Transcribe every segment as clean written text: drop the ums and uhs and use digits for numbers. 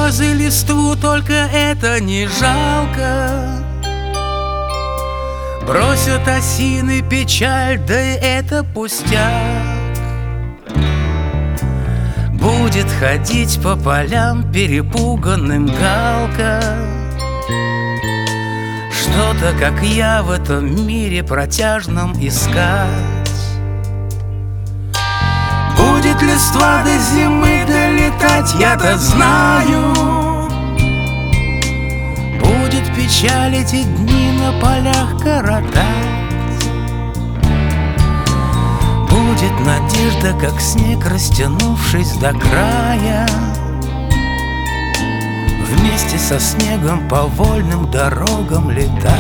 слезы листву, только это не жалко. Бросят осины печаль, да и это пустяк. Будет ходить по полям перепуганным галка. Что-то, как я, в этом мире протяжном искать. Будет листва до зимы долетать, я-то знаю. Будет печаль эти дни на полях коротать. Будет надежда, как снег, растянувшись до края. Вместе со снегом по вольным дорогам летать.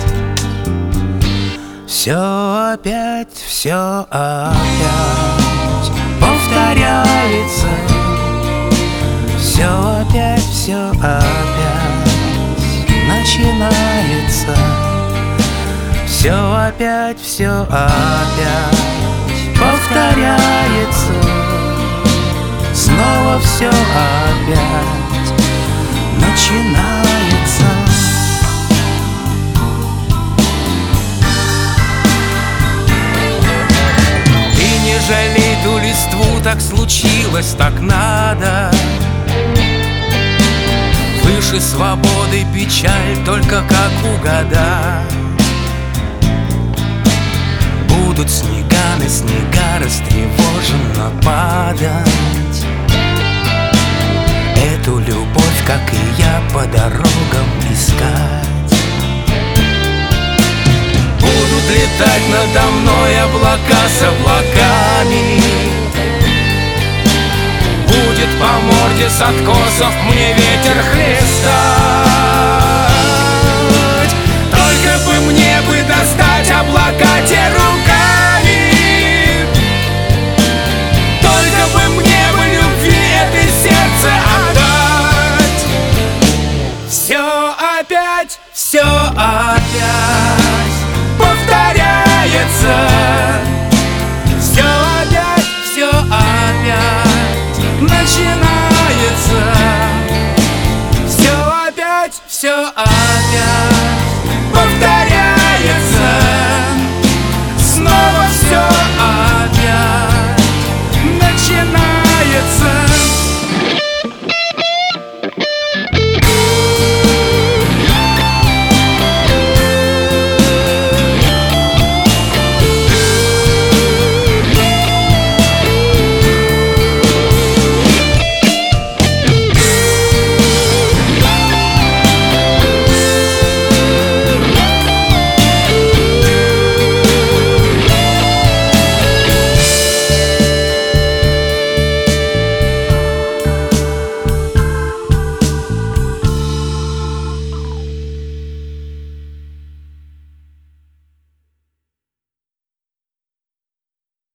Все опять повторяется. Все опять начинается. Все опять повторяется. Снова все опять начинается. И не жалей ту листву, так случилось, так надо. Выше свободы печаль, только как угадать. Будут снега на снега растревоженно падать. Эту любовь, как и я, по дорогам искать. Будут летать надо мной облака с облаками. Будет по морде с откосов мне ветер хлестать. Только бы мне бы достать облака те руками. Только бы мне бы любви этой сердце отдать. Все опять